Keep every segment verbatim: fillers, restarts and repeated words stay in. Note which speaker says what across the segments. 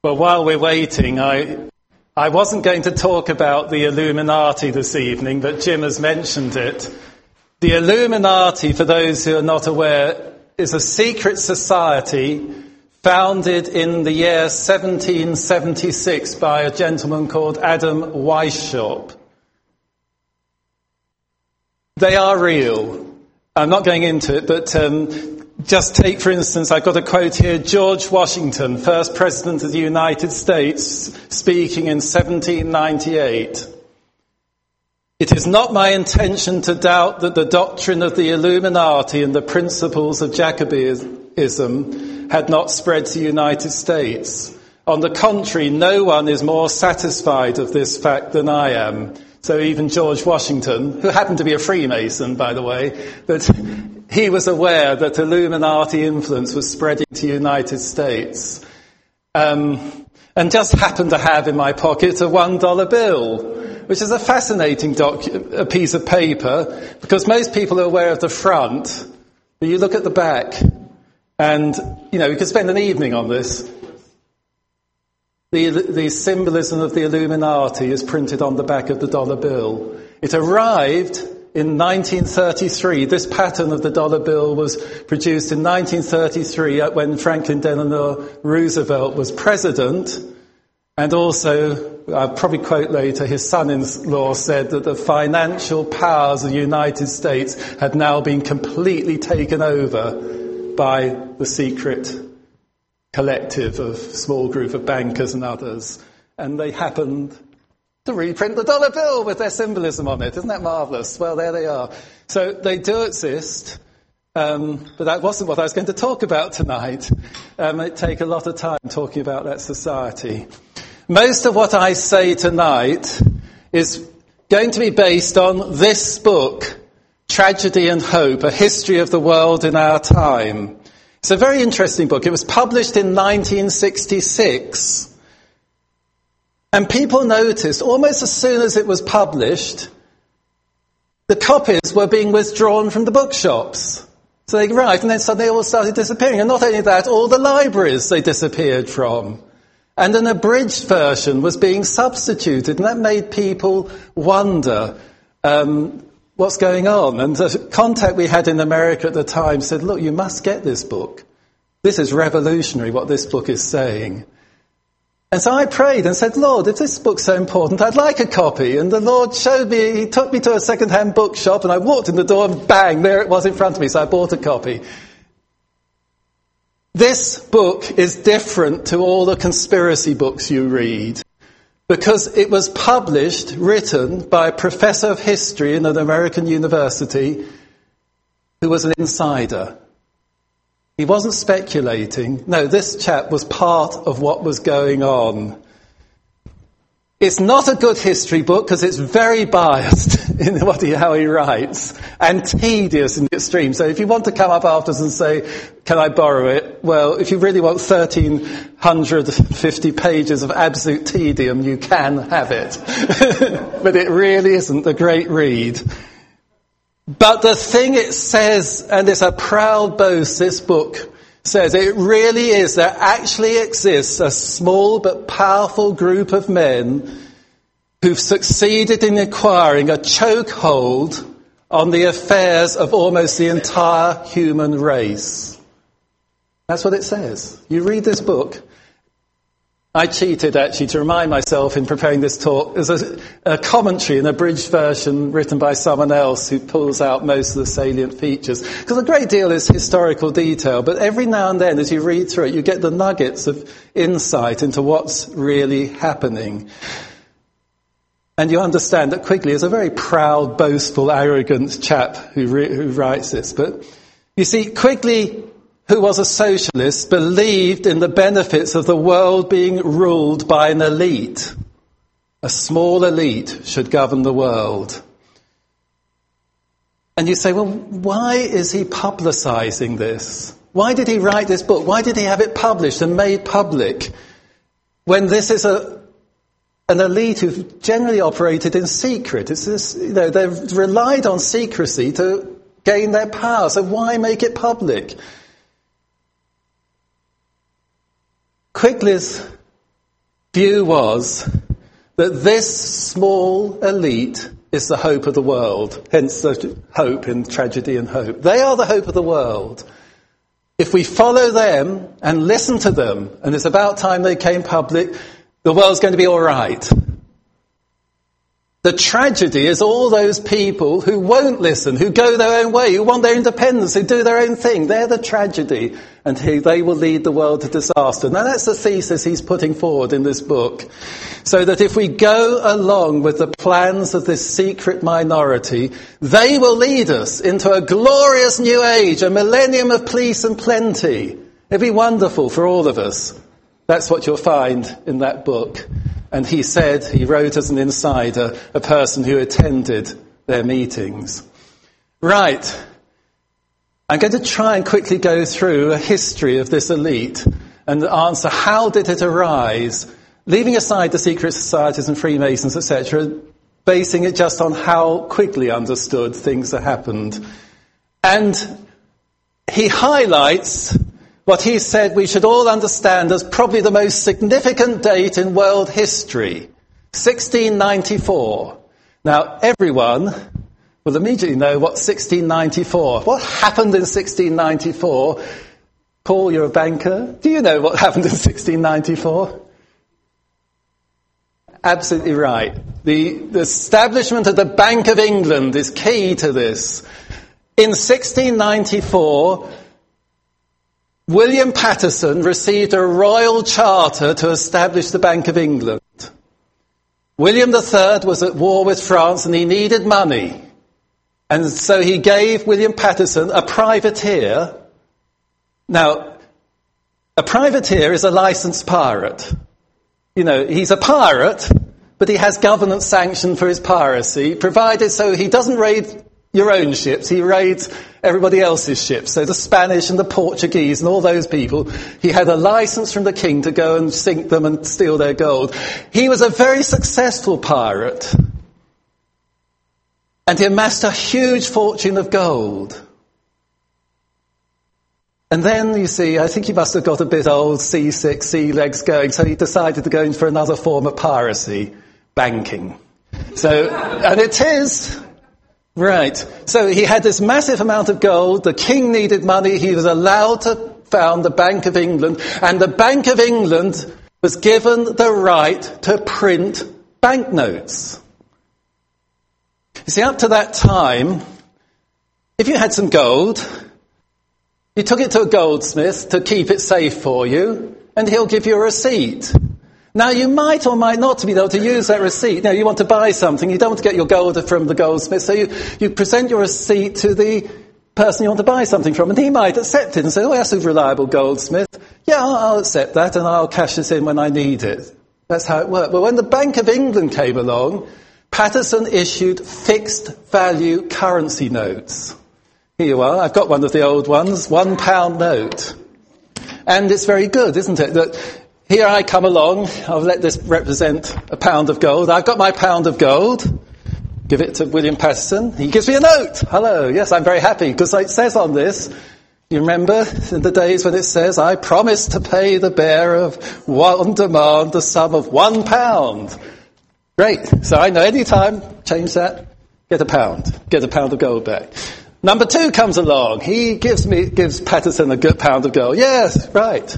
Speaker 1: Well, while we're waiting, I I wasn't going to talk about the Illuminati this evening, but Jim has mentioned it. The Illuminati, for those who are not aware, is a secret society founded in the year seventeen seventy-six by a gentleman called Adam Weishaupt. They are real. I'm not going into it, but um, just take, for instance, I've got a quote here, George Washington, first President of the United States, speaking in seventeen ninety-eight. It is not my intention to doubt that the doctrine of the Illuminati and the principles of Jacobinism had not spread to the United States. On the contrary, no one is more satisfied of this fact than I am. So even George Washington, who happened to be a Freemason, by the way, that he was aware that Illuminati influence was spreading to the United States. Um, and just happened to have in my pocket a one dollar bill, which is a fascinating docu- a piece of paper, because most people are aware of the front, but you look at the back, and, you know, we could spend an evening on this. The, the symbolism of the Illuminati is printed on the back of the dollar bill. It arrived in nineteen thirty-three. This pattern of the dollar bill was produced in nineteen thirty-three when Franklin Delano Roosevelt was president. And also, I'll probably quote later, his son-in-law said that the financial powers of the United States had now been completely taken over by the secret collective of small group of bankers and others, and they happened to reprint the dollar bill with their symbolism on it. Isn't that marvellous? Well, there they are. So they do exist, um, but that wasn't what I was going to talk about tonight. Um, it'd take a lot of time talking about that society. Most of what I say tonight is going to be based on this book, Tragedy and Hope, A History of the World in Our Time. It's a very interesting book. It was published in nineteen sixty-six. And people noticed, almost as soon as it was published, the copies were being withdrawn from the bookshops. So they arrived, and then suddenly they all started disappearing. And not only that, all the libraries they disappeared from. And an abridged version was being substituted, and that made people wonder um, what's going on. And the contact we had in America at the time said, look, you must get this book. This is revolutionary, what this book is saying. And so I prayed and said, Lord, if this book's so important, I'd like a copy. And the Lord showed me, he took me to a second-hand bookshop, and I walked in the door and bang, there it was in front of me, so I bought a copy. This book is different to all the conspiracy books you read, because it was published, written by a professor of history in an American university who was an insider. He wasn't speculating. No, this chap was part of what was going on. It's not a good history book because it's very biased in what he, how he writes, and tedious in the extreme. So if you want to come up after us and say, can I borrow it? Well, if you really want one thousand three hundred fifty pages of absolute tedium, you can have it. But it really isn't a great read. But the thing it says, and it's a proud boast, this book says, it really is, there actually exists a small but powerful group of men who've succeeded in acquiring a chokehold on the affairs of almost the entire human race. That's what it says. You read this book. I cheated, actually, to remind myself in preparing this talk. There's a, a commentary, an abridged version written by someone else who pulls out most of the salient features. Because a great deal is historical detail, but every now and then as you read through it, you get the nuggets of insight into what's really happening. And you understand that Quigley is a very proud, boastful, arrogant chap who, re- who writes this. But you see, Quigley, who was a socialist, believed in the benefits of the world being ruled by an elite. A small elite should govern the world. And you say, well, why is he publicizing this? Why did he write this book? Why did he have it published and made public when this is a an elite who've generally operated in secret? It's this, you know, they've relied on secrecy to gain their power, so why make it public? Quigley's view was that this small elite is the hope of the world, hence the hope in Tragedy and Hope. They are the hope of the world. If we follow them and listen to them, and it's about time they came public, the world's going to be all right. The tragedy is all those people who won't listen, who go their own way, who want their independence, who do their own thing. They're the tragedy, and who they will lead the world to disaster. Now that's the thesis he's putting forward in this book. So that if we go along with the plans of this secret minority, they will lead us into a glorious new age, a millennium of peace and plenty. It'd be wonderful for all of us. That's what you'll find in that book. And he said, he wrote as an insider, a person who attended their meetings. Right. I'm going to try and quickly go through a history of this elite and answer how did it arise, leaving aside the secret societies and Freemasons, et cetera, basing it just on how quickly understood things that happened. And he highlights what he said we should all understand as probably the most significant date in world history, sixteen ninety-four. Now, everyone will immediately know what sixteen ninety-four, what happened in sixteen ninety-four. Paul, you're a banker. Do you know what happened in sixteen ninety-four? Absolutely right. The, the establishment of the Bank of England is key to this. In sixteen ninety-four, William Paterson received a royal charter to establish the Bank of England. William the Third was at war with France and he needed money. And so he gave William Paterson a privateer. Now, a privateer is a licensed pirate. You know, he's a pirate, but he has government sanction for his piracy, provided so he doesn't raid your own ships, he raids everybody else's ships. So the Spanish and the Portuguese and all those people, he had a license from the king to go and sink them and steal their gold. He was a very successful pirate. And he amassed a huge fortune of gold. And then, you see, I think he must have got a bit old, seasick, sea legs going, so he decided to go in for another form of piracy, banking. So, and it is... Right. So he had this massive amount of gold. The king needed money. He was allowed to found the Bank of England. And the Bank of England was given the right to print banknotes. You see, up to that time, if you had some gold, you took it to a goldsmith to keep it safe for you, and he'll give you a receipt. Now, you might or might not be able to use that receipt. Now, you want to buy something. You don't want to get your gold from the goldsmith. So you, you present your receipt to the person you want to buy something from. And he might accept it and say, oh, that's a reliable goldsmith. Yeah, I'll, I'll accept that and I'll cash this in when I need it. That's how it worked. But when the Bank of England came along, Paterson issued fixed value currency notes. Here you are. I've got one of the old ones, one pound note. And it's very good, isn't it? That here I come along, I'll let this represent a pound of gold. I've got my pound of gold. Give it to William Paterson. He gives me a note. Hello. Yes, I'm very happy because it says on this, you remember in the days when it says, I promise to pay the bearer of on demand the sum of one pound. Great. So I know any time, change that, get a pound. Get a pound of gold back. Number two comes along. He gives me, gives Paterson a good pound of gold. Yes, right.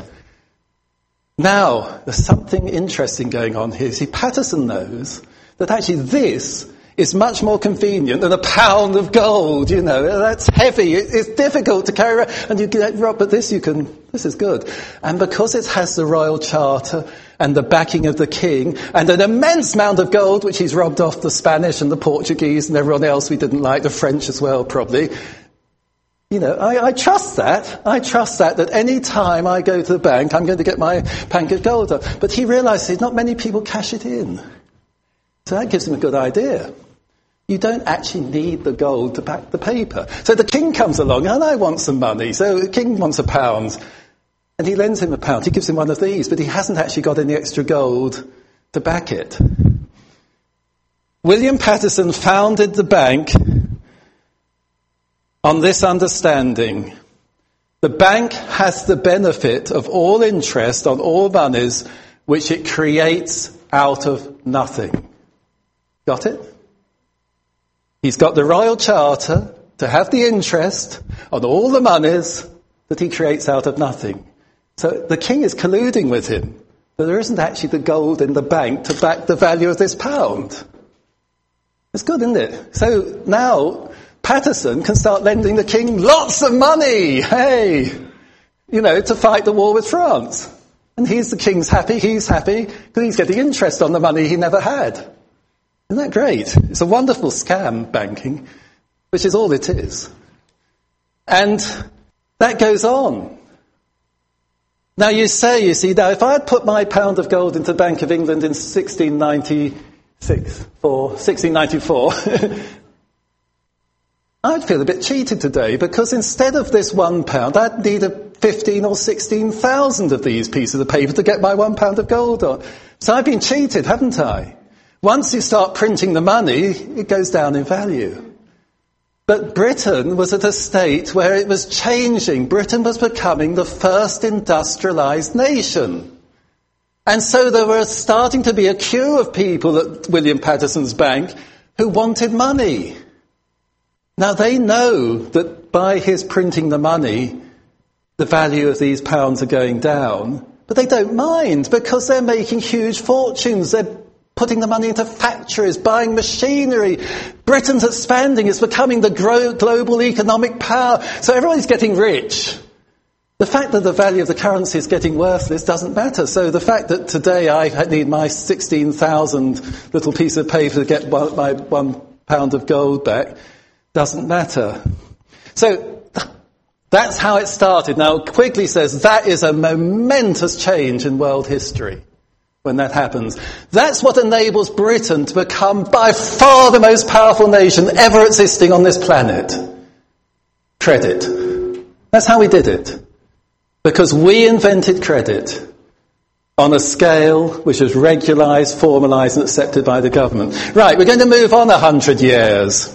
Speaker 1: Now, there's something interesting going on here. See, Paterson knows that actually this is much more convenient than a pound of gold, you know. That's heavy. It's difficult to carry around. And you get, but this you can, this is good. And because it has the royal charter and the backing of the king and an immense amount of gold, which he's robbed off the Spanish and the Portuguese and everyone else we didn't like, the French as well, probably. You know, I, I trust that. I trust that, that any time I go to the bank, I'm going to get my bank of gold up. But he realizes not many people cash it in. So that gives him a good idea. You don't actually need the gold to back the paper. So the king comes along, and I want some money. So the king wants a pound. And he lends him a pound. He gives him one of these, but he hasn't actually got any extra gold to back it. William Paterson founded the bank on this understanding. The bank has the benefit of all interest on all monies which it creates out of nothing. Got it? He's got the royal charter to have the interest on all the monies that he creates out of nothing. So the king is colluding with him, but there isn't actually the gold in the bank to back the value of this pound. It's good, isn't it? So now Paterson can start lending the king lots of money, hey, you know, to fight the war with France. And he's the king's happy, he's happy, because he's getting interest on the money he never had. Isn't that great? It's a wonderful scam, banking, which is all it is. And that goes on. Now you say, you see, now if I had put my pound of gold into the Bank of England in sixteen ninety-six, or sixteen ninety-four, I'd feel a bit cheated today, because instead of this one pound, I'd need a fifteen or sixteen thousand of these pieces of paper to get my one pound of gold on. So I've been cheated, haven't I? Once you start printing the money, it goes down in value. But Britain was at a state where it was changing. Britain was becoming the first industrialised nation. And so there was starting to be a queue of people at William Paterson's bank who wanted money. Now they know that by his printing the money, the value of these pounds are going down, but they don't mind because they're making huge fortunes. They're putting the money into factories, buying machinery. Britain's expanding. It's becoming the gro- global economic power. So everybody's getting rich. The fact that the value of the currency is getting worthless doesn't matter. So the fact that today I need my sixteen thousand little piece of paper to get one, my one pound of gold back doesn't matter. So that's how it started. Now Quigley says that is a momentous change in world history. When that happens, that's what enables Britain to become by far the most powerful nation ever existing on this planet. Credit. That's how we did it. Because we invented credit on a scale which was regularised, formalised and accepted by the government. Right, we're going to move on a hundred years.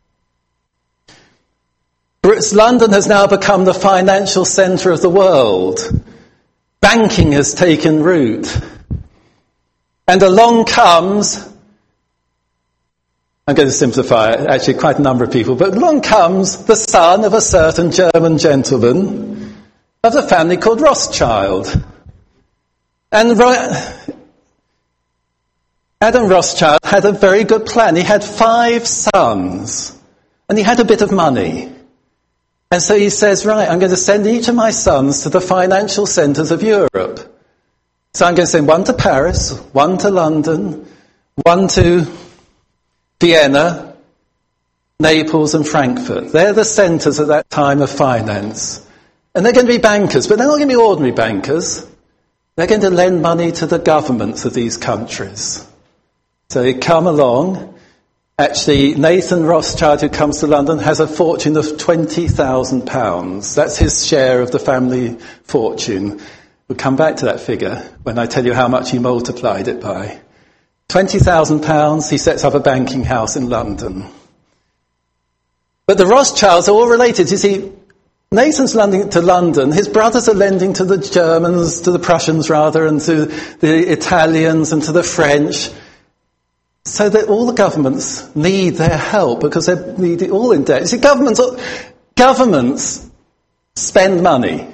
Speaker 1: London has now become the financial centre of the world. Banking has taken root. And along comes, I'm going to simplify it, actually quite a number of people, but along comes the son of a certain German gentleman of the family called Rothschild. And Adam Rothschild had a very good plan. He had five sons, and he had a bit of money. And so he says, right, I'm going to send each of my sons to the financial centres of Europe. So I'm going to send one to Paris, one to London, one to Vienna, Naples and Frankfurt. They're the centres at that time of finance. And they're going to be bankers, but they're not going to be ordinary bankers. They're going to lend money to the governments of these countries. So they come along. Actually, Nathan Rothschild, who comes to London, has a fortune of twenty thousand pounds. That's his share of the family fortune. We'll come back to that figure when I tell you how much he multiplied it by. twenty thousand pounds, he sets up a banking house in London. But the Rothschilds are all related. You see, Nathan's lending to London, his brothers are lending to the Germans, to the Prussians rather, and to the Italians and to the French. So that all the governments need their help because they're all in debt. You see, governments, governments spend money.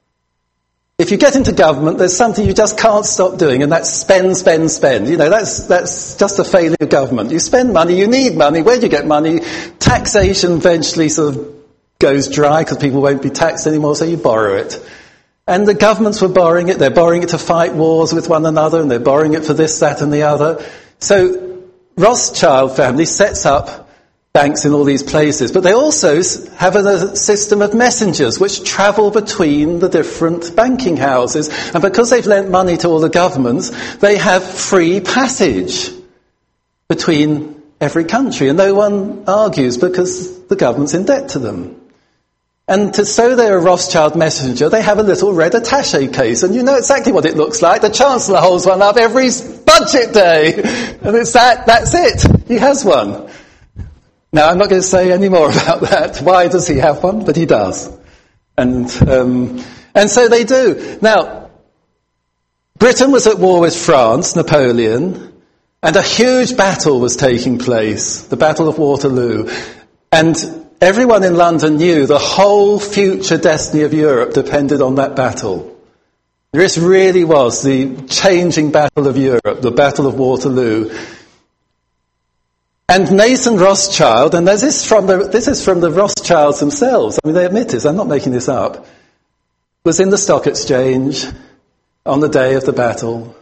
Speaker 1: If you get into government, there's something you just can't stop doing, and that's spend, spend, spend. You know, that's that's just a failure of government. You spend money, you need money. Where do you get money? Taxation eventually sort of goes dry because people won't be taxed anymore, so you borrow it. And the governments were borrowing it. They're borrowing it to fight wars with one another, and they're borrowing it for this, that, and the other. So Rothschild family sets up banks in all these places, but they also have a system of messengers which travel between the different banking houses. And because they've lent money to all the governments, they have free passage between every country. And no one argues because the government's in debt to them. And to show they're a Rothschild messenger, they have a little red attaché case. And you know exactly what it looks like. The Chancellor holds one up every budget day. And it's that, that's it. He has one. Now, I'm not going to say any more about that. Why does he have one? But he does. And um, and so they do. Now, Britain was at war with France, Napoleon, and a huge battle was taking place, the Battle of Waterloo. And everyone in London knew the whole future destiny of Europe depended on that battle. This really was the changing battle of Europe, the Battle of Waterloo. And Nathan Rothschild, and this is from the, this is from the Rothschilds themselves, I mean, they admit this, I'm not making this up, was in the stock exchange on the day of the battle,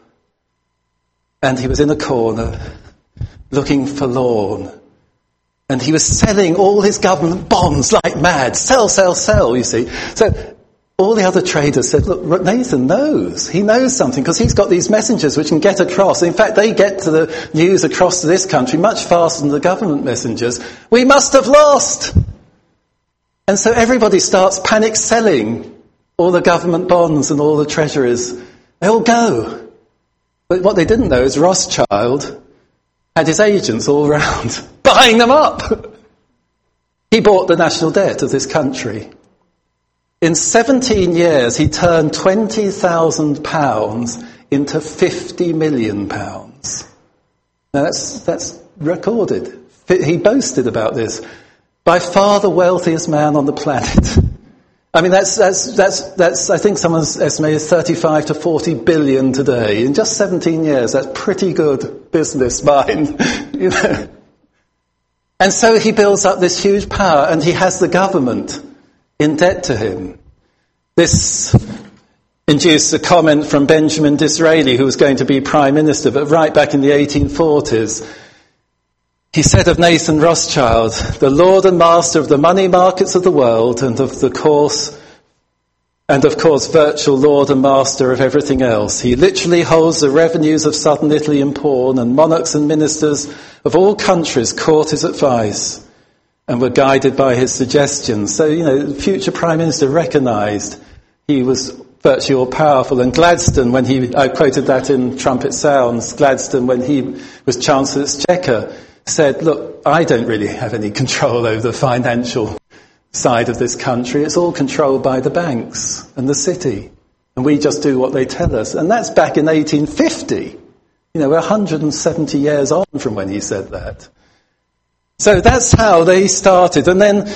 Speaker 1: and he was in a corner looking forlorn. And he was selling all his government bonds like mad. Sell, sell, sell, you see. So all the other traders said, look, Nathan knows. He knows something because he's got these messengers which can get across. In fact, they get to the news across to this country much faster than the government messengers. We must have lost. And so everybody starts panic selling all the government bonds and all the treasuries. They all go. But what they didn't know is Rothschild had his agents all around buying them up. He bought the national debt of this country. In seventeen years, he turned twenty thousand pounds into fifty million pounds. Now that's, that's recorded. He boasted about this. By far the wealthiest man on the planet. I mean, that's, that's, that's, that's, I think someone's estimated thirty-five to forty billion today. In just seventeen years, that's pretty good business mind, you know. And so he builds up this huge power, and he has the government in debt to him. This induced a comment from Benjamin Disraeli, who was going to be Prime Minister, but right back in the eighteen forties. He said of Nathan Rothschild, the lord and master of the money markets of the world and of the course, and of course virtual lord and master of everything else. He literally holds the revenues of southern Italy in pawn, and monarchs and ministers of all countries caught his advice and were guided by his suggestions. So, you know, the future Prime Minister recognised he was virtually all powerful. And Gladstone, when he, I quoted that in Trumpet Sounds, Gladstone, when he was Chancellor of the Exchequer, said, look, I don't really have any control over the financial side of this country. It's all controlled by the banks and the city. And we just do what they tell us. And that's back in eighteen fifty. You know, we're one hundred seventy years on from when he said that. So that's how they started. And then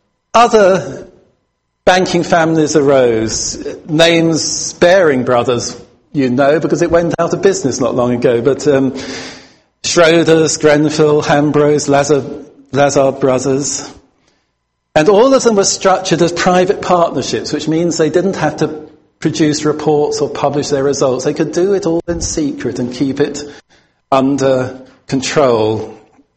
Speaker 1: other banking families arose. Names, Baring Brothers, you know, because it went out of business not long ago. But um, Schroders, Grenfell, Hambros, Lazar, Lazar Brothers. And all of them were structured as private partnerships, which means they didn't have to produce reports or publish their results. They could do it all in secret and keep it under control.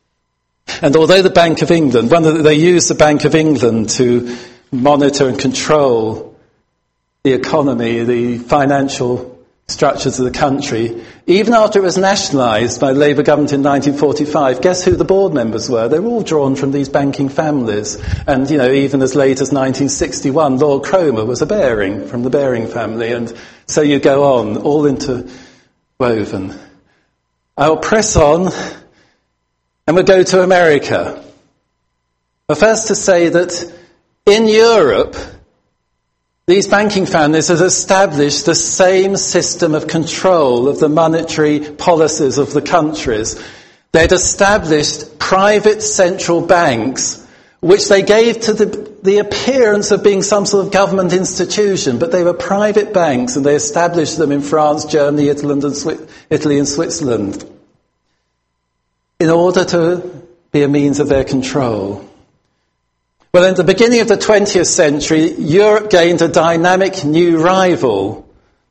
Speaker 1: And although the Bank of England, one of the, they used the Bank of England to monitor and control the economy, the financial structures of the country, even after it was nationalised by the Labour government in nineteen forty-five, guess who the board members were? They were all drawn from these banking families. And, you know, even as late as nineteen sixty-one, Lord Cromer was a Baring, from the Baring family. And so you go on, all interwoven. I'll press on, and we'll go to America. But first to say that in Europe, these banking families have established the same system of control of the monetary policies of the countries. They'd established private central banks, which they gave to the, the appearance of being some sort of government institution, but they were private banks, and they established them in France, Germany, Italy, and, Swi- Italy and Switzerland in order to be a means of their control. Well, in the beginning of the twentieth century, Europe gained a dynamic new rival,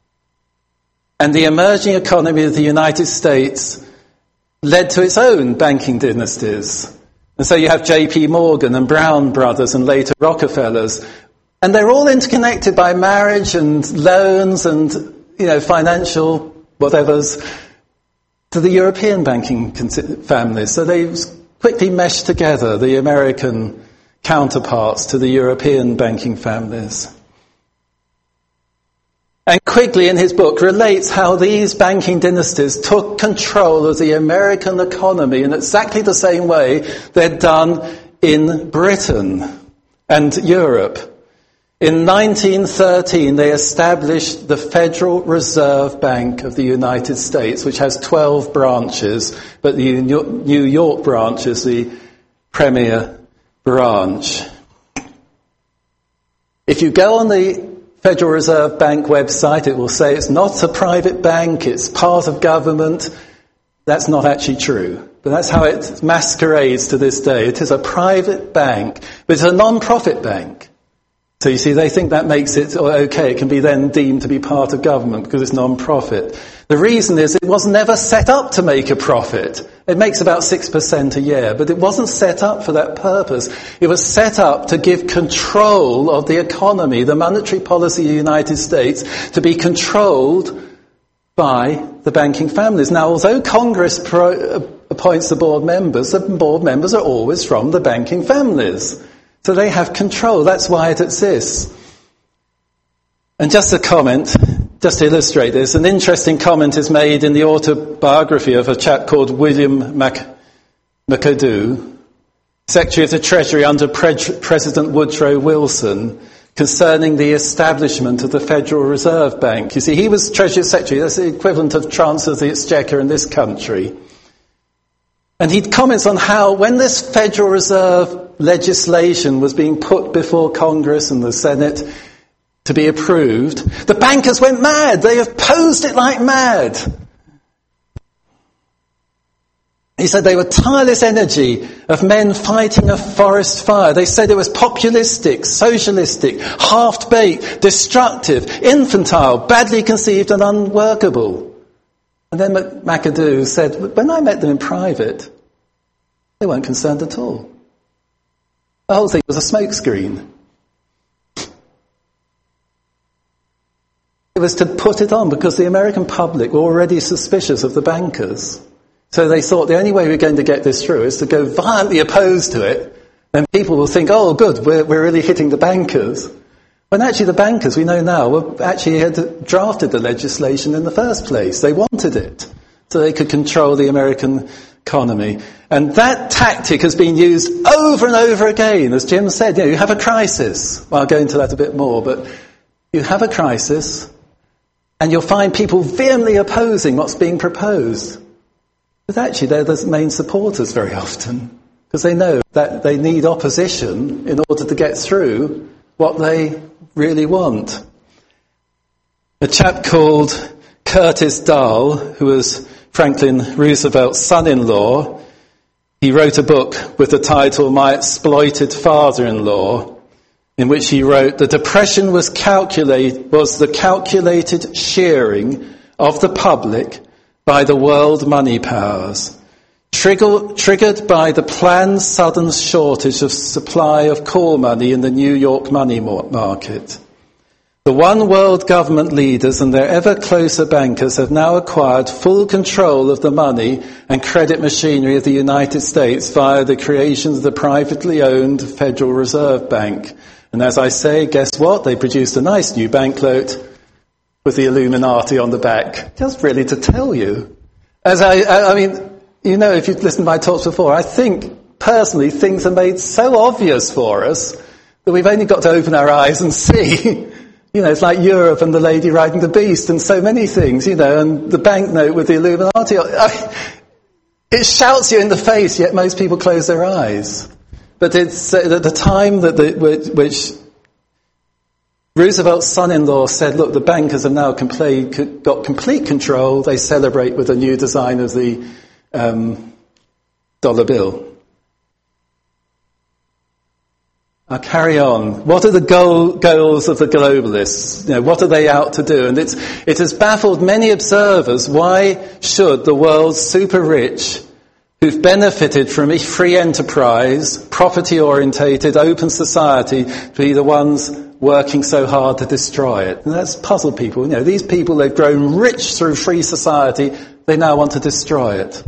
Speaker 1: and the emerging economy of the United States led to its own banking dynasties. And so you have J P Morgan and Brown Brothers and later Rockefellers, and they're all interconnected by marriage and loans and, you know, financial whatevers to the European banking families. So they quickly meshed together, the American counterparts to the European banking families. And Quigley in his book relates how these banking dynasties took control of the American economy in exactly the same way they'd done in Britain and Europe. In nineteen thirteen, they established the Federal Reserve Bank of the United States, which has twelve branches, but the New York branch is the premier branch. If you go on the Federal Reserve Bank website, it will say it's not a private bank, it's part of government. That's not actually true. But that's how it masquerades to this day. It is a private bank, but it's a non-profit bank. So you see, they think that makes it okay. It can be then deemed to be part of government because it's non-profit. The reason is it was never set up to make a profit. It makes about six percent a year, but it wasn't set up for that purpose. It was set up to give control of the economy, the monetary policy of the United States, to be controlled by the banking families. Now, although Congress pro- appoints the board members, the board members are always from the banking families. So they have control. That's why it exists. And just a comment, just to illustrate this, an interesting comment is made in the autobiography of a chap called William Mac- McAdoo, Secretary of the Treasury under Pre- President Woodrow Wilson, concerning the establishment of the Federal Reserve Bank. You see, he was Treasury Secretary. That's the equivalent of Chancellor of the Exchequer in this country. And he comments on how when this Federal Reserve legislation was being put before Congress and the Senate to be approved, the bankers went mad. They opposed it like mad. He said they were tireless energy of men fighting a forest fire. They said it was populistic, socialistic, half-baked, destructive, infantile, badly conceived and unworkable. And then McAdoo said, when I met them in private, they weren't concerned at all. The whole thing was a smokescreen. It was to put it on because the American public were already suspicious of the bankers. So they thought the only way we're going to get this through is to go violently opposed to it. Then people will think, oh, good, we're, we're really hitting the bankers. When actually the bankers, we know now, were actually had drafted the legislation in the first place. They wanted it so they could control the American economy. And that tactic has been used over and over again. As Jim said, you know, you have a crisis. Well, I'll go into that a bit more, but you have a crisis and you'll find people vehemently opposing what's being proposed. But actually they're the main supporters very often because they know that they need opposition in order to get through what they really want. A chap called Curtis Dahl, who was Franklin Roosevelt's son-in-law, he wrote a book with the title My Exploited Father-in-Law, in which he wrote, the depression was calculate, was the calculated shearing of the public by the world money powers, trigger, triggered by the planned sudden shortage of supply of call money in the New York money market. The one world government leaders and their ever closer bankers have now acquired full control of the money and credit machinery of the United States via the creation of the privately owned Federal Reserve Bank. And as I say, guess what? They produced a nice new banknote with the Illuminati on the back. Just really to tell you. As I, I, I mean, you know, if you've listened to my talks before, I think personally things are made so obvious for us that we've only got to open our eyes and see. You know, it's like Europe and the lady riding the beast and so many things, you know, and the banknote with the Illuminati. It shouts you in the face, yet most people close their eyes. But it's at uh, the time that the, which, which Roosevelt's son-in-law said, look, the bankers have now complete, got complete control. They celebrate with a new design of the um, dollar bill. I'll carry on. What are the goal, goals of the globalists? You know, what are they out to do? And it's, it has baffled many observers. Why should the world's super rich, who've benefited from free enterprise, property-orientated, open society, be the ones working so hard to destroy it? And that's puzzled people. You know, these people, they've grown rich through free society. They now want to destroy it.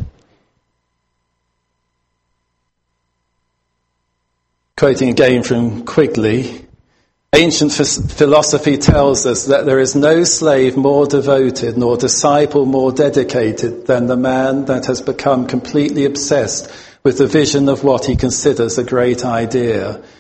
Speaker 1: Quoting again from Quigley, ancient philosophy tells us that there is no slave more devoted nor disciple more dedicated than the man that has become completely obsessed with the vision of what he considers a great idea.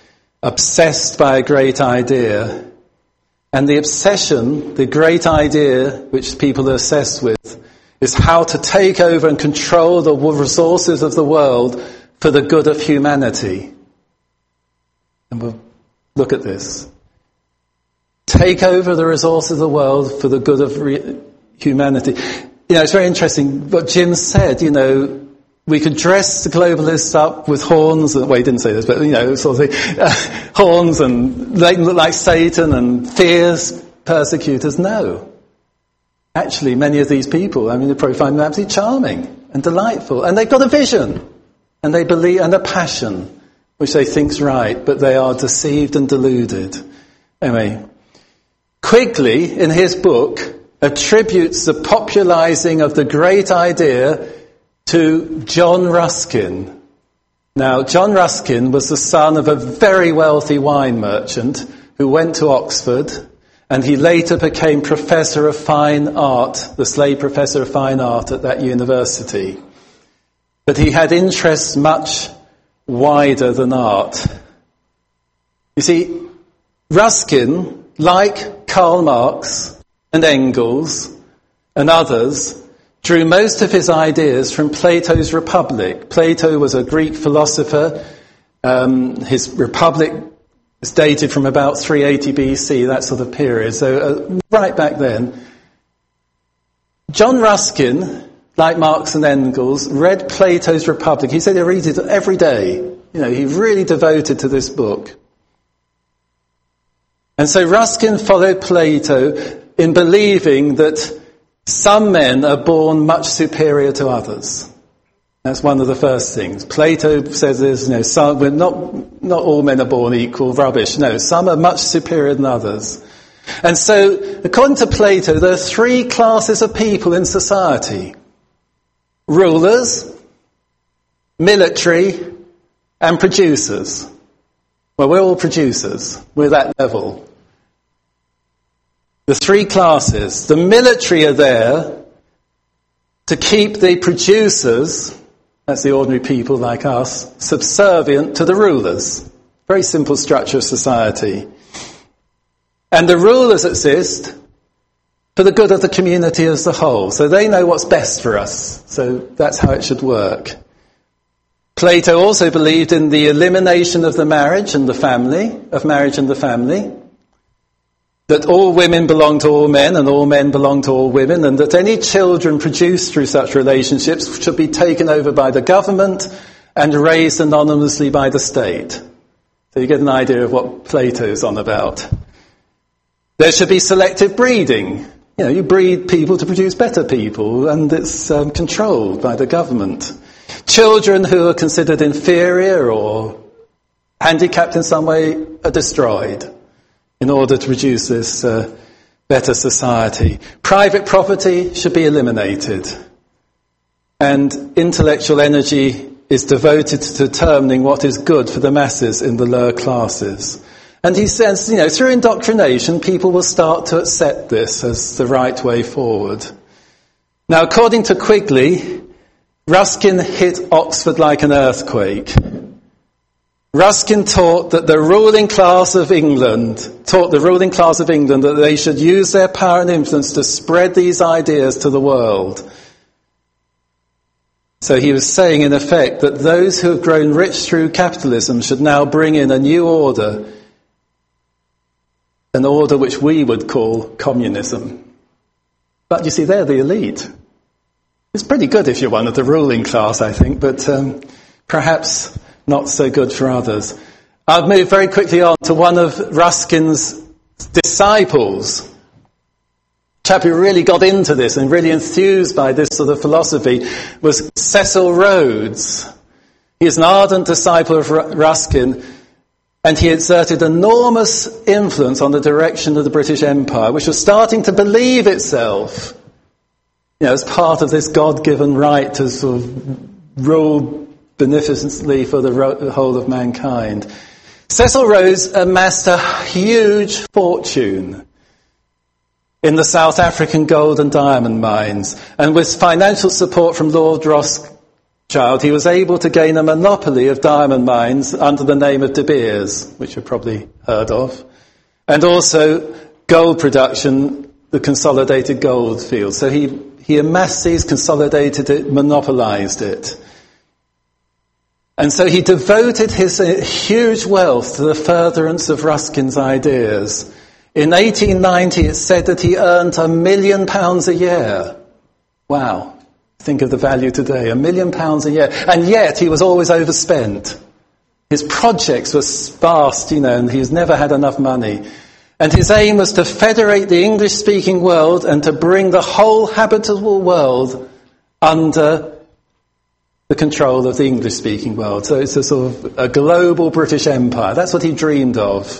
Speaker 1: obsessed by a great idea. And the obsession, the great idea which people are obsessed with, is how to take over and control the resources of the world for the good of humanity. And we'll look at this. Take over the resources of the world for the good of re- humanity. You know, it's very interesting what Jim said, you know, we could dress the globalists up with horns, and, well, he didn't say this, but, you know, sort of thing, uh, horns, and they look like Satan and fierce persecutors. No. Actually, many of these people, I mean, you probably find them absolutely charming and delightful, and they've got a vision, and they believe, and a passion, which they think's right, but they are deceived and deluded. Anyway, Quigley, in his book, attributes the popularizing of the great idea to John Ruskin. Now, John Ruskin was the son of a very wealthy wine merchant who went to Oxford, and he later became Professor of Fine Art, the Slade Professor of Fine Art at that university. But he had interests much wider than art. You see, Ruskin, like Karl Marx and Engels and others, drew most of his ideas from Plato's Republic. Plato was a Greek philosopher. Um, his Republic is dated from about three eighty B C, that sort of period, so uh, right back then. John Ruskin, like Marx and Engels, read Plato's Republic. He said he reads it every day. You know, he really devoted to this book. And so Ruskin followed Plato in believing that some men are born much superior to others. That's one of the first things. Plato says there's, you know, some, we're not, not all men are born equal, rubbish. No, some are much superior than others. And so, according to Plato, there are three classes of people in society. Rulers, military, and producers. Well, we're all producers. We're that level. The three classes. The military are there to keep the producers, that's the ordinary people like us, subservient to the rulers. Very simple structure of society. And the rulers exist for the good of the community as a whole. So they know what's best for us. So that's how it should work. Plato also believed in the elimination of the marriage and the family, of marriage and the family. That all women belong to all men and all men belong to all women, and that any children produced through such relationships should be taken over by the government and raised anonymously by the state. So you get an idea of what Plato's on about. There should be selective breeding. You know, you breed people to produce better people, and it's um, controlled by the government. Children who are considered inferior or handicapped in some way are destroyed in order to produce this uh, better society. Private property should be eliminated. And intellectual energy is devoted to determining what is good for the masses in the lower classes. And he says, you know, through indoctrination, people will start to accept this as the right way forward. Now, according to Quigley, Ruskin hit Oxford like an earthquake. Ruskin taught that the ruling class of England, taught the ruling class of England that they should use their power and influence to spread these ideas to the world. So he was saying, in effect, that those who have grown rich through capitalism should now bring in a new order, an order which we would call communism. But you see, they're the elite. It's pretty good if you're one of the ruling class, I think, but um, perhaps not so good for others. I'll move very quickly on to one of Ruskin's disciples. Chap who really got into this and really enthused by this sort of philosophy was Cecil Rhodes. He is an ardent disciple of Ruskin, and he exerted enormous influence on the direction of the British Empire, which was starting to believe itself, you know, as part of this God-given right to sort of rule beneficently for the whole of mankind. Cecil Rhodes amassed a huge fortune in the South African gold and diamond mines, and with financial support from Lord Rothschild, child, he was able to gain a monopoly of diamond mines under the name of De Beers, which you've probably heard of, and also gold production, the Consolidated Gold Fields. So he, he amassed these, consolidated it, monopolized it. And so he devoted his huge wealth to the furtherance of Ruskin's ideas. In eighteen ninety, it's said that he earned a million pounds a year. Wow. Think of the value today, a million pounds a year. And yet he was always overspent. His projects were sparse, you know, and he's never had enough money. And his aim was to federate the English-speaking world and to bring the whole habitable world under the control of the English-speaking world. So it's a sort of a global British Empire. That's what he dreamed of.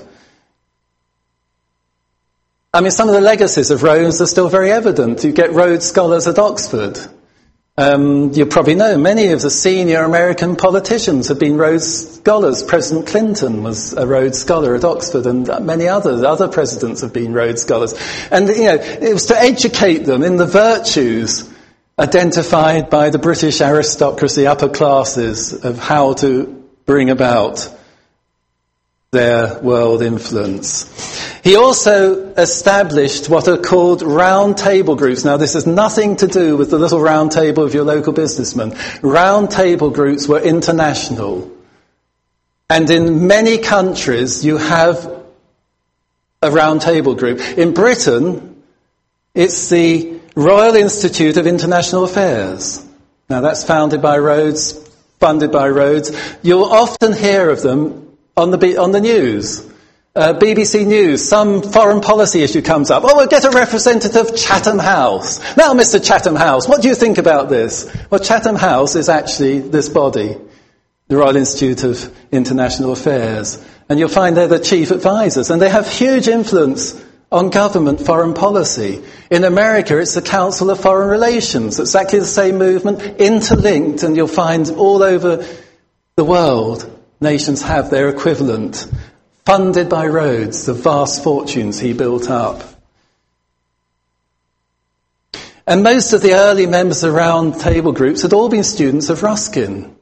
Speaker 1: I mean, some of the legacies of Rhodes are still very evident. You get Rhodes Scholars at Oxford. Um, you probably know many of the senior American politicians have been Rhodes Scholars. President Clinton was a Rhodes Scholar at Oxford, and many others, other presidents have been Rhodes Scholars. And, you know, it was to educate them in the virtues identified by the British aristocracy, upper classes, of how to bring about their world influence. He also established what are called round table groups. Now, this has nothing to do with the little round table of your local businessman. Round table groups were international. And in many countries, you have a round table group. In Britain, it's the Royal Institute of International Affairs. Now, that's founded by Rhodes, funded by Rhodes. You'll often hear of them on the, on the news. Uh, B B C News, some foreign policy issue comes up. Oh, we'll get a representative, Chatham House. Now, Mister Chatham House, what do you think about this? Well, Chatham House is actually this body, the Royal Institute of International Affairs. And you'll find they're the chief advisors, and they have huge influence on government foreign policy. In America, it's the Council of Foreign Relations. It's exactly the same movement, interlinked, and you'll find all over the world, nations have their equivalent. Funded by Rhodes, the vast fortunes he built up. And most of the early members of round table groups had all been students of Ruskin.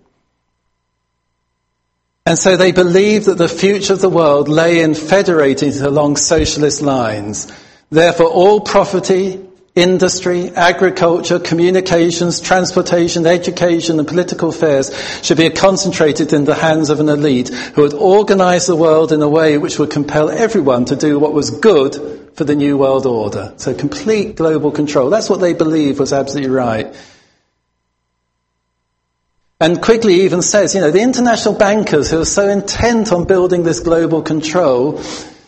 Speaker 1: And so they believed that the future of the world lay in federating it along socialist lines. Therefore, all property, industry, agriculture, communications, transportation, education and political affairs should be concentrated in the hands of an elite who would organise the world in a way which would compel everyone to do what was good for the new world order. So complete global control. That's what they believed was absolutely right. And Quigley even says, you know, the international bankers who are so intent on building this global control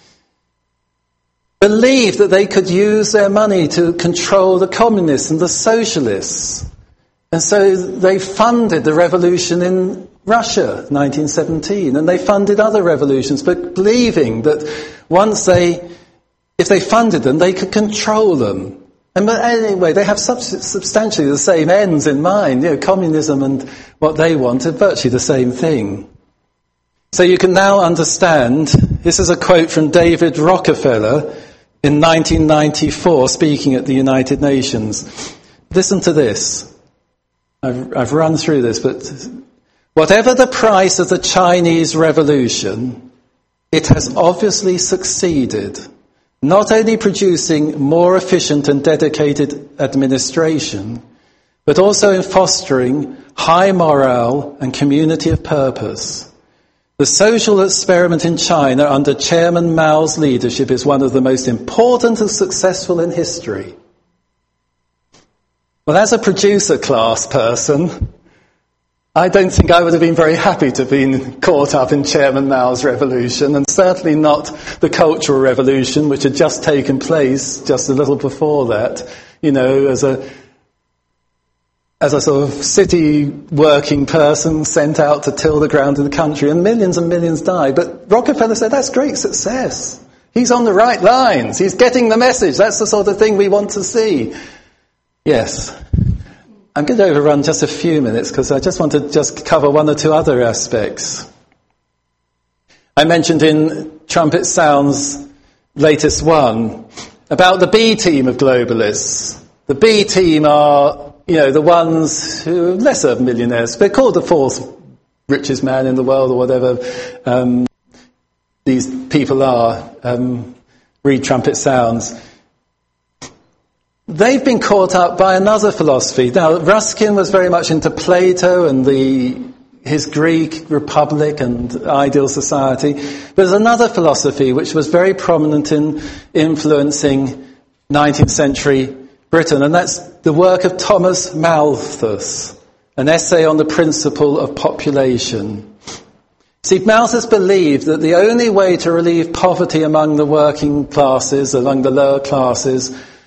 Speaker 1: believed that they could use their money to control the communists and the socialists. And so they funded the revolution in Russia, nineteen seventeen, and they funded other revolutions, but believing that once they, if they funded them, they could control them. And but anyway, they have sub- substantially the same ends in mind. You know, communism and what they want are virtually the same thing. So you can now understand, this is a quote from David Rockefeller, in nineteen ninety-four, speaking at the United Nations. Listen to this. I've, I've run through this, but whatever the price of the Chinese Revolution, it has obviously succeeded, not only producing more efficient and dedicated administration, but also in fostering high morale and community of purpose. The social experiment in China under Chairman Mao's leadership is one of the most important and successful in history. Well, as a producer class person, I don't think I would have been very happy to have been caught up in Chairman Mao's revolution, and certainly not the Cultural Revolution, which had just taken place just a little before that, you know, as a as a sort of city working person sent out to till the ground in the country, and millions and millions died. But Rockefeller said, that's great success. He's on the right lines. He's getting the message. That's the sort of thing we want to see. Yes. I'm going to overrun just a few minutes because I just want to just cover one or two other aspects. I mentioned in Trumpet Sound's latest one about the B team of globalists. The B team are you know, the ones who are lesser millionaires. They're called the fourth richest man in the world or whatever um, these people are. Um, read trumpet sounds. They've been caught up by another philosophy. Now, Ruskin was very much into Plato and the his Greek Republic and ideal society. But there's another philosophy which was very prominent in influencing nineteenth century Britain, and that's the work of Thomas Malthus, an essay on the principle of population. See, Malthus believed that the only way to relieve poverty among the working classes, among the lower classes,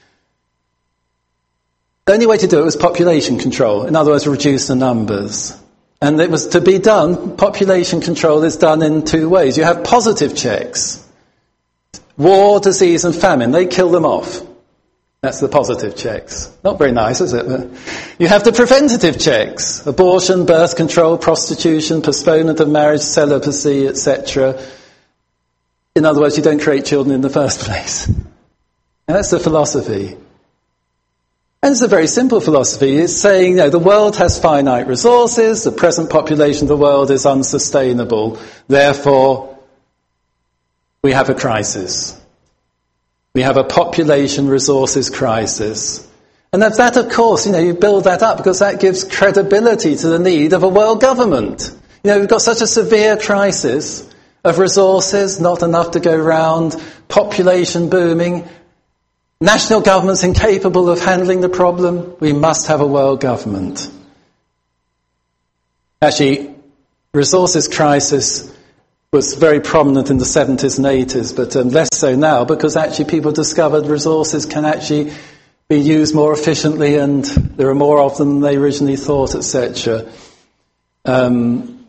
Speaker 1: the only way to do it was population control. In other words, reduce the numbers. And it was to be done, population control is done in two ways. You have positive checks. War, disease and famine, they kill them off. That's the positive checks. Not very nice, is it? But you have the preventative checks. Abortion, birth control, prostitution, postponement of marriage, celibacy, et cetera. In other words, you don't create children in the first place. And that's the philosophy. And it's a very simple philosophy. It's saying, you know, the world has finite resources, the present population of the world is unsustainable, therefore we have a crisis. We have a population resources crisis. And that, that, of course, you know, you build that up because that gives credibility to the need of a world government. You know, we've got such a severe crisis of resources, not enough to go round, population booming, national governments incapable of handling the problem. We must have a world government. Actually, resources crisis was very prominent in the seventies and eighties, but um, less so now because actually people discovered resources can actually be used more efficiently and there are more of them than they originally thought, et cetera. Um,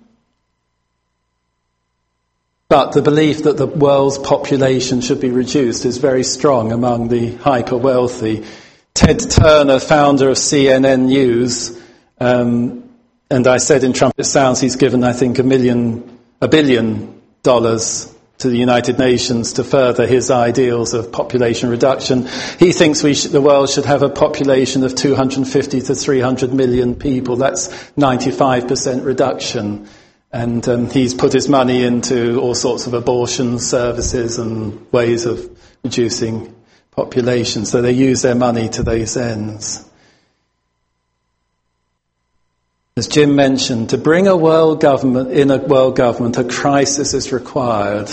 Speaker 1: but the belief that the world's population should be reduced is very strong among the hyper-wealthy. Ted Turner, founder of C N N News, um, and I said in Trumpet Sounds he's given, I think, a million... a billion dollars to the United Nations to further his ideals of population reduction. He thinks we should, the world should have a population of two hundred fifty to three hundred million people. That's ninety-five percent reduction. And um, he's put his money into all sorts of abortion services and ways of reducing population. So they use their money to those ends. As Jim mentioned, to bring a world government, in a world government, a crisis is required.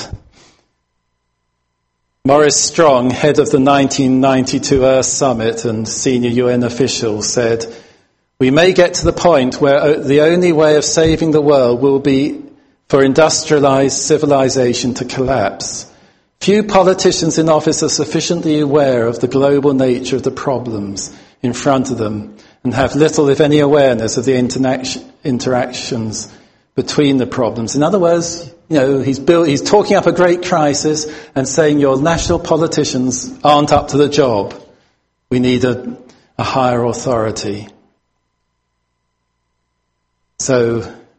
Speaker 1: Maurice Strong, head of the nineteen ninety-two Earth Summit and senior U N official, said, "We may get to the point where the only way of saving the world will be for industrialized civilization to collapse. Few politicians in office are sufficiently aware of the global nature of the problems in front of them and have little, if any, awareness of the interactions between the problems." In other words, you know, he's built, he's talking up a great crisis and saying your national politicians aren't up to the job. We need a, a higher authority. So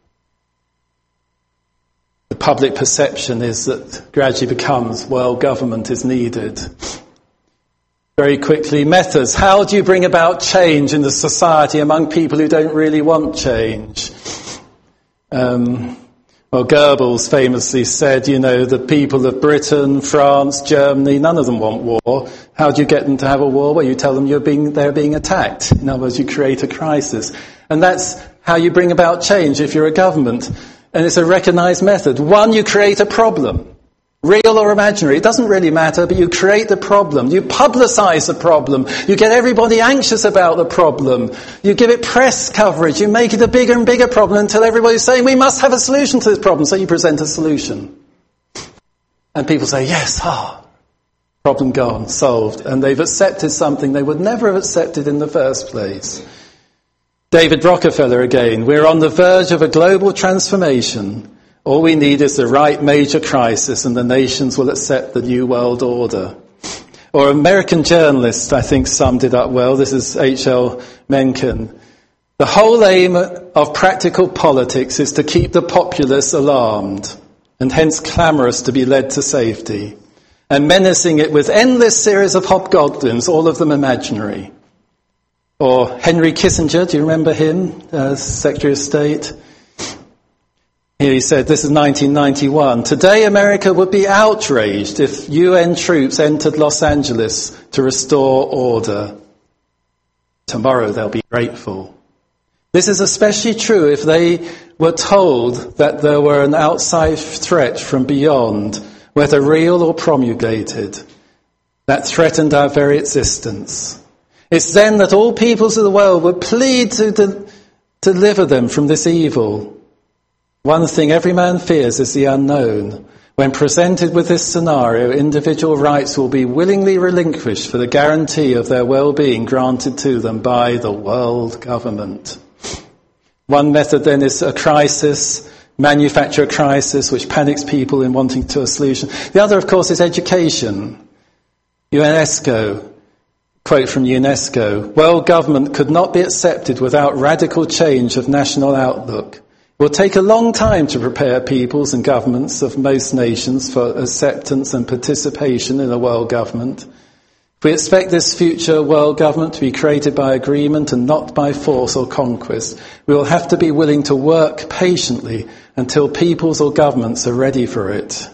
Speaker 1: the public perception is that gradually becomes world government is needed. Very quickly, methods. How do you bring about change in the society among people who don't really want change? Um, well, Goebbels famously said, you know, the people of Britain, France, Germany, none of them want war. How do you get them to have a war? Well, you tell them you're being, they're being attacked. In other words, you create a crisis. And that's how you bring about change if you're a government. And it's a recognized method. One, you create a problem. Real or imaginary, it doesn't really matter, but you create the problem. You publicize the problem. You get everybody anxious about the problem. You give it press coverage. You make it a bigger and bigger problem until everybody's saying, we must have a solution to this problem. So you present a solution. And people say, yes, ah, problem gone, solved. And they've accepted something they would never have accepted in the first place. David Rockefeller again, we're on the verge of a global transformation. All we need is the right major crisis and the nations will accept the new world order. Or an American journalist, I think, summed it up well. This is H L Mencken. The whole aim of practical politics is to keep the populace alarmed and hence clamorous to be led to safety and menacing it with endless series of hobgoblins, all of them imaginary. Or Henry Kissinger, do you remember him, as Secretary of State? Here he said, this is nineteen ninety-one, today America would be outraged if U N troops entered Los Angeles to restore order. Tomorrow they'll be grateful. This is especially true if they were told that there were an outside threat from beyond, whether real or promulgated, that threatened our very existence. It's then that all peoples of the world would plead to de- deliver them from this evil. One thing every man fears is the unknown. When presented with this scenario, individual rights will be willingly relinquished for the guarantee of their well-being granted to them by the world government. One method then is a crisis, manufacture a crisis which panics people in wanting to a solution. The other, of course, is education. UNESCO, quote from UNESCO, world government could not be accepted without radical change of national outlook. It will take a long time to prepare peoples and governments of most nations for acceptance and participation in a world government. If we expect this future world government to be created by agreement and not by force or conquest, we will have to be willing to work patiently until peoples or governments are ready for it.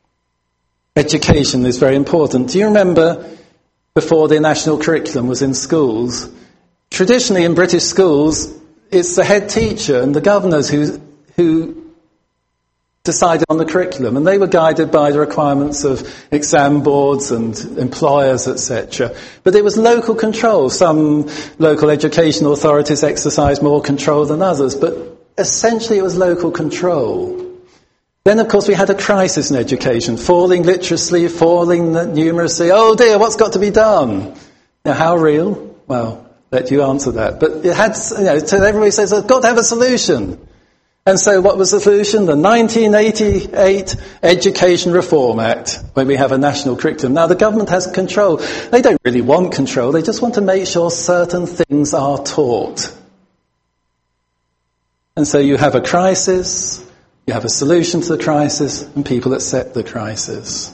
Speaker 1: Education is very important. Do you remember before the national curriculum was in schools? Traditionally in British schools, it's the head teacher and the governors who who decided on the curriculum, and they were guided by the requirements of exam boards and employers, et cetera. But it was local control. Some local education authorities exercised more control than others, but essentially it was local control. Then, of course, we had a crisis in education, falling literacy, falling numeracy. Oh dear, what's got to be done? Now, how real? Well, let you answer that. But it had, you know, everybody says, I've got to have a solution. And so what was the solution? The nineteen eighty-eight Education Reform Act, when we have a national curriculum. Now, the government has control. They don't really want control. They just want to make sure certain things are taught. And so you have a crisis, you have a solution to the crisis, and people accept the crisis.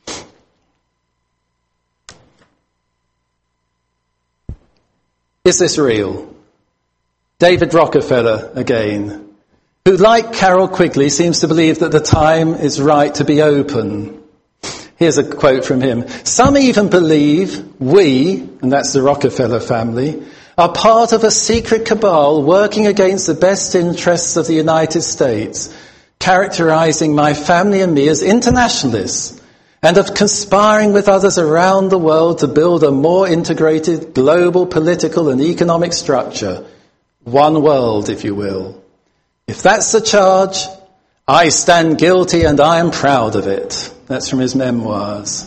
Speaker 1: Is this real? David Rockefeller, again, who, like Carroll Quigley, seems to believe that the time is right to be open. Here's a quote from him. Some even believe we, and that's the Rockefeller family, are part of a secret cabal working against the best interests of the United States, characterizing my family and me as internationalists, and of conspiring with others around the world to build a more integrated global political and economic structure. One world, if you will. If that's the charge, I stand guilty and I am proud of it. That's from his memoirs.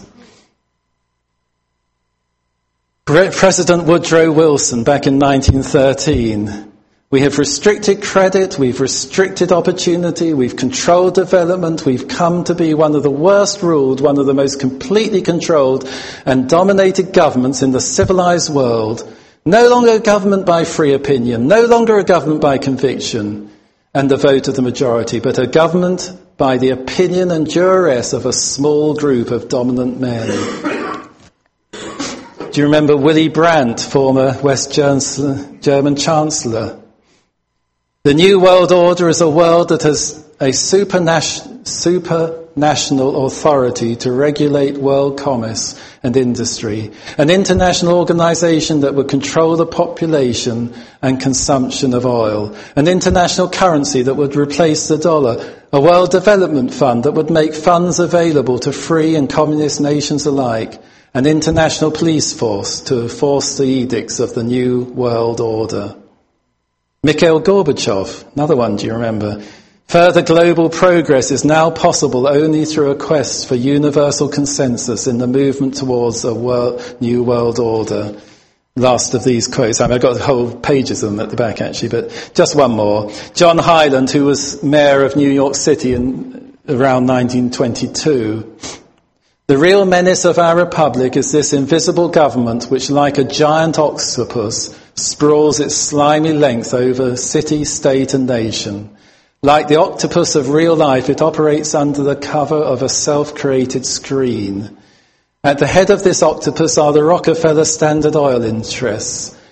Speaker 1: President Woodrow Wilson, back in nineteen thirteen, we have restricted credit, we've restricted opportunity, we've controlled development, we've come to be one of the worst ruled, one of the most completely controlled and dominated governments in the civilized world. No longer a government by free opinion, no longer a government by conviction and the vote of the majority, but a government by the opinion and duress of a small group of dominant men. Do you remember Willy Brandt, former West German Chancellor? The New World Order is a world that has a supranational authority to regulate world commerce and industry, an international organization that would control the population and consumption of oil, an international currency that would replace the dollar, a world development fund that would make funds available to free and communist nations alike, an international police force to enforce the edicts of the New World Order. Mikhail Gorbachev, another one, do you remember? Further global progress is now possible only through a quest for universal consensus in the movement towards a world, new world order. Last of these quotes, I mean, I've got whole pages of them at the back actually, but just one more. John Hyland, who was mayor of New York City in around nineteen twenty-two. The real menace of our republic is this invisible government which, like a giant octopus, sprawls its slimy length over city, state and nation. Like the octopus of real life, it operates under the cover of a self-created screen. At the head of this octopus are the Rockefeller Standard Oil interests.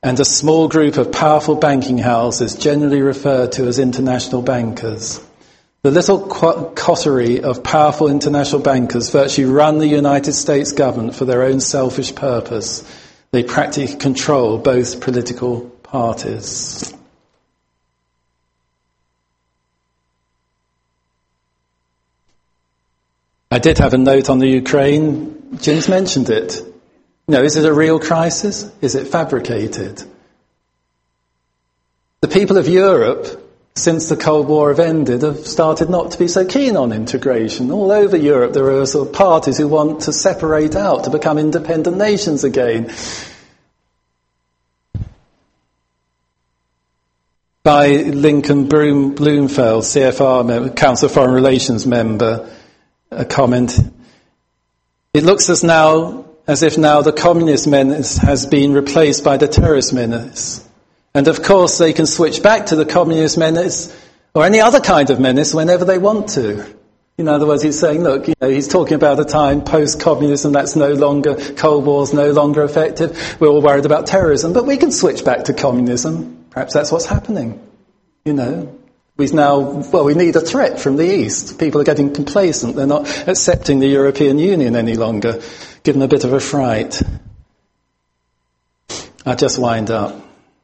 Speaker 1: and a small group of powerful banking houses generally referred to as international bankers. The little coterie of powerful international bankers virtually run the United States government for their own selfish purpose. They practically control both political parties. I did have a note on the Ukraine. Jim's mentioned it. You know, is it a real crisis? Is it fabricated? The people of Europe, since the Cold War have ended, have started not to be so keen on integration. All over Europe there are sort of parties who want to separate out, to become independent nations again. By Lincoln Bloomfield, C F R, Council of Foreign Relations member, a comment. It looks as now as if now the communist menace has been replaced by the terrorist menace. And of course they can switch back to the communist menace or any other kind of menace whenever they want to. In other words, he's saying, look, you know, he's talking about a time post-communism that's no longer, Cold War's no longer effective. We're all worried about terrorism, but we can switch back to communism. Perhaps that's what's happening. You know, we now, well, we need a threat from the East. People are getting complacent. They're not accepting the European Union any longer. Give them a bit of a fright. I'll just wind up.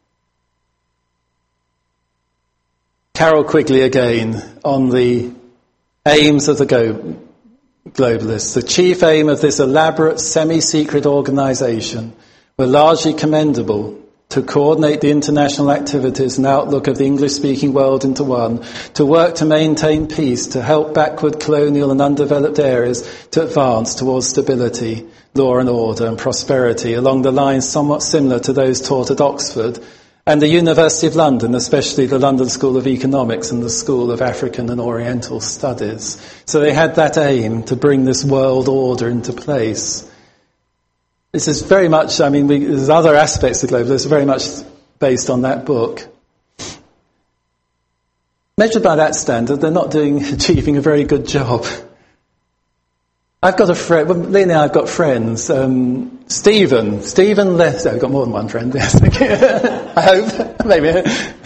Speaker 1: Carol Quigley again on the aims of the go- globalists. The chief aim of this elaborate semi-secret organisation were largely commendable: to coordinate the international activities and outlook of the English-speaking world into one, to work to maintain peace, to help backward colonial and undeveloped areas to advance towards stability, law and order and prosperity along the lines somewhat similar to those taught at Oxford and the University of London, especially the London School of Economics and the School of African and Oriental Studies. So they had that aim to bring this world order into place. This is very much, I mean, we, there's other aspects of globalism very much based on that book. Measured by that standard, they're not doing, achieving a very good job. I've got a friend, well, Lee and I have got friends. Um, Stephen, Stephen left, oh, I've got more than one friend, yes, I hope, maybe.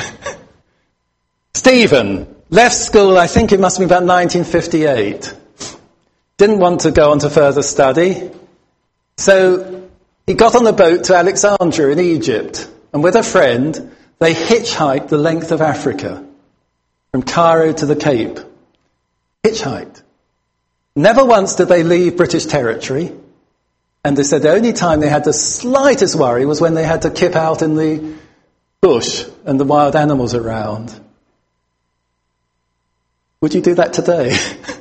Speaker 1: Stephen left school, I think it must have been about nineteen fifty-eight. Didn't want to go on to further study. So he got on the boat to Alexandria in Egypt, and with a friend, they hitchhiked the length of Africa, from Cairo to the Cape. Hitchhiked. Never once did they leave British territory, and they said the only time they had the slightest worry was when they had to kip out in the bush and the wild animals around. Would you do that today?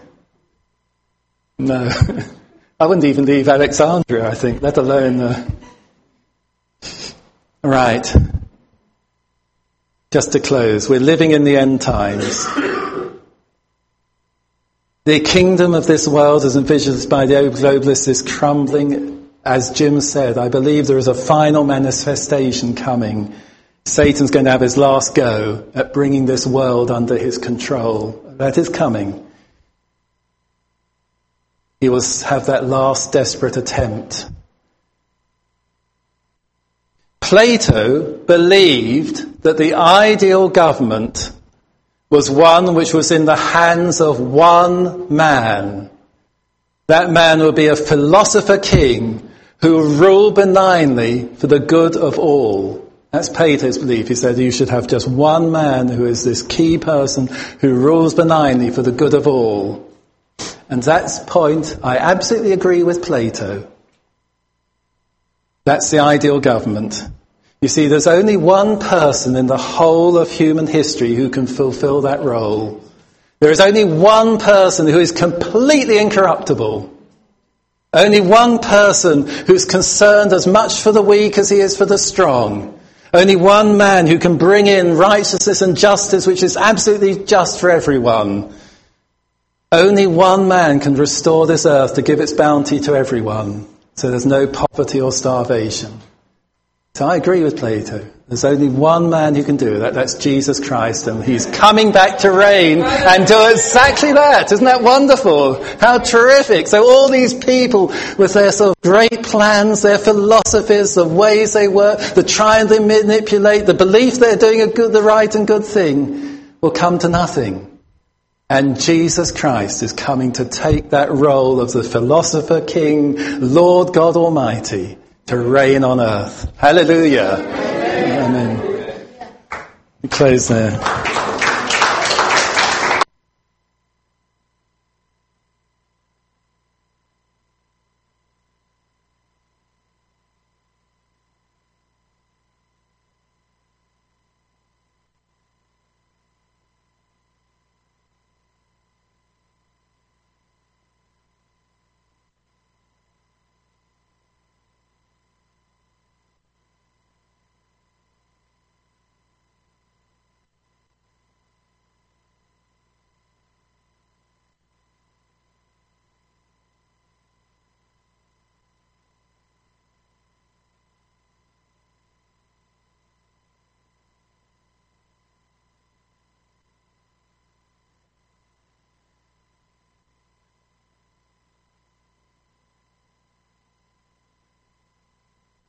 Speaker 1: No. I wouldn't even leave Alexandria, I think, let alone... Uh... Right. Just to close, we're living in the end times. The kingdom of this world, as envisioned by the globalists, is crumbling. As Jim said, I believe there is a final manifestation coming. Satan's going to have his last go at bringing this world under his control. That is coming. He will have that last desperate attempt. Plato believed that the ideal government was one which was in the hands of one man. That man would be a philosopher king who ruled benignly for the good of all. That's Plato's belief. He said you should have just one man who is this key person who rules benignly for the good of all. And that's point, I absolutely agree with Plato. That's the ideal government. You see, there's only one person in the whole of human history who can fulfill that role. There is only one person who is completely incorruptible. Only one person who's concerned as much for the weak as he is for the strong. Only one man who can bring in righteousness and justice, which is absolutely just for everyone. Only one man can restore this earth to give its bounty to everyone, so there's no poverty or starvation. So I agree with Plato. There's only one man who can do that. That's Jesus Christ. And he's coming back to reign and do exactly that. Isn't that wonderful? How terrific. So all these people with their sort of great plans, their philosophies, the ways they work, the try and they manipulate, the belief they're doing a good, the right and good thing will come to nothing. And Jesus Christ is coming to take that role of the philosopher, king, Lord God Almighty, to reign on earth. Hallelujah. Amen. We close there.